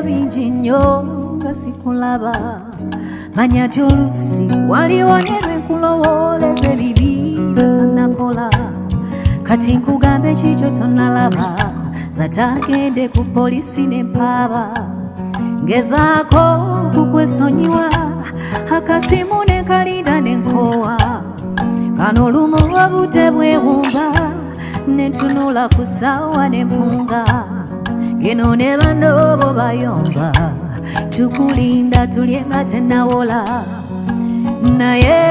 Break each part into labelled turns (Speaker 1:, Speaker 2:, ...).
Speaker 1: bingi nnyo nga sikulaba manya nti oluusi waliwo ne lwenkulowooleza ebibi byotonnakola kati nkugambe kikyo tonnalaba zatagende ku polisi nempaaba ngezaako kukwesonyiwa akasimu nekalinda nenkowa kano olumu obudde bwewumba nentunula ku ssaawa nempunga geno ne bano bo bayomba tukulinda tulye nga tennawola naye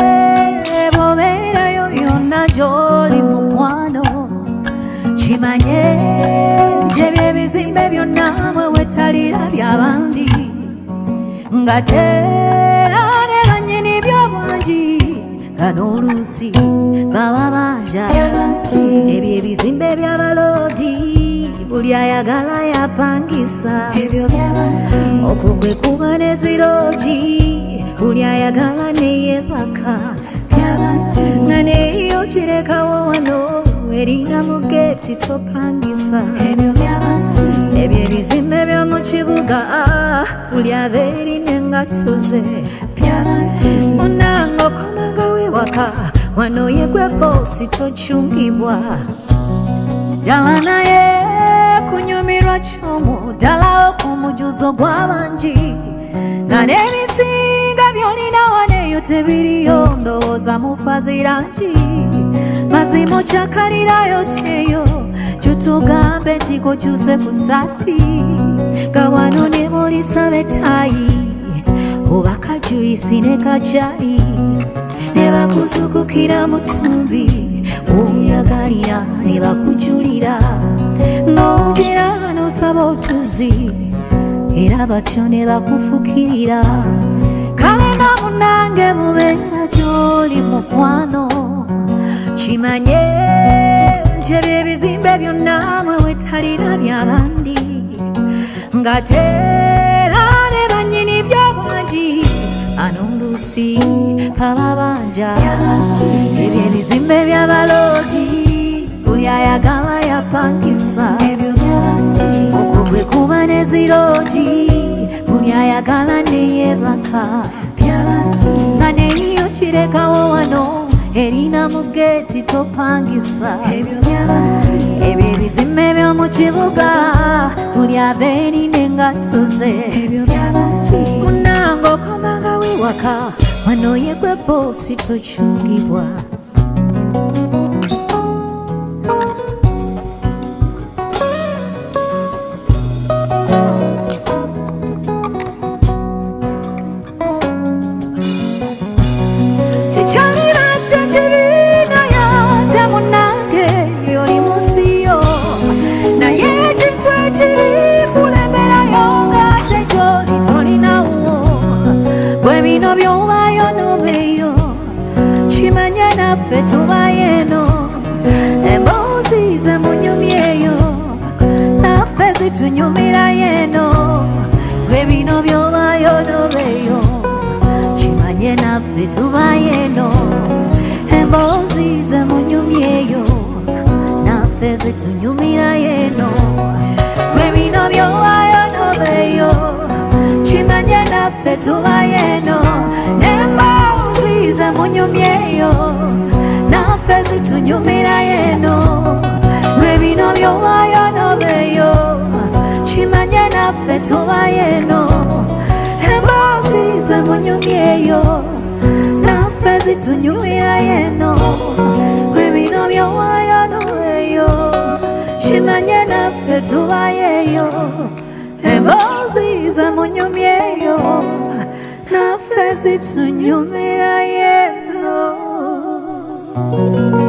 Speaker 1: bobeerayo yonna gy'oli mukwano kimanye nti ebyo ebizimbe byonna mwe wetalira by'abandi nga tera ne bannyini by'obwangi kano oluusi baba banja ebyo ebizimbe by'abaloodi buli ayagala yapangisa ebyo by'abantu okwo kwe kuba n'eziroogi buli ayagala neyebaka by'abantu nga neyo kirekawo wano erina mu geeti topangisa ebyo by'abantu ebyo ebizimbe by'omu kibuga buli aba erina engatto ze by'abantu onanga okomanga wewaka wano yegwe boosi tokyungibwa ddala naye kunyumirwa kyomu ddala okumujuzo gw'abangi nga n'ebisinga by'olina waneeyo tebiriyo ndowooza mufazirangi mazima okyakalirayo tyeyo kyotugambe nti kokyuse ku sati nga wano ne mulisaba ettaayi oba kajuyisi ne kacayi ne bakuzukukira mu ttumbi oyagalira ne bakujulira n'ogira n'osaba otuzi era batyo ne bakufukirira kale namunange bubeera gy'oli mukwano kimanye nti ebyo ebizimbe byonna mwe wetalira by'abandi nga tera ne bannyini by'obwangi ano oluusi baba banja ebyo ebizimbe by'abaloodi buli ayagala yapangisa ebyo by'abangi okwo gwe kuba n'eziroogi buli ayagala neyebaka by'abangi nga neyo kirekawo wano erina mu geeti topangisa ebyo by'abangi ebyo ebizimbe by'omu kibuga buli aba erina engatto ze ebyo by'abangi munanga okomanga wewaka wano yegwe boosi tokyungibwa tekyalibadde kibiina yate munange yoli musiyo naye ekintu ekibi kulemerayo ng'ate gy'oli tolinawo gwe bino by'obayo n'obeeyo kimanye naffe tubayo eno emboozi ze munyumyeyo naffe zitunyumirayo eno gwe bino by'obayo n'obeeyo kimanye naffe tubayo eno emboozi ze munyumyeyo naffe zitunyumirayo eno gwe bino by'owayo n'obeeyo kimanye naffe tubayo eno n'emboozi ze munyumyeyo naffe zitunyumirayo eno gwe bino by'owayo n'obeeyo kimanye naffe tubayo eno emboozi ze munyumyeyo naffe zitunyumirayo eno gwe bino by'owayo n'obeeyo kimanye naffe tubayo emboozi ze munyumyeyo naffe zitunyumirayo eno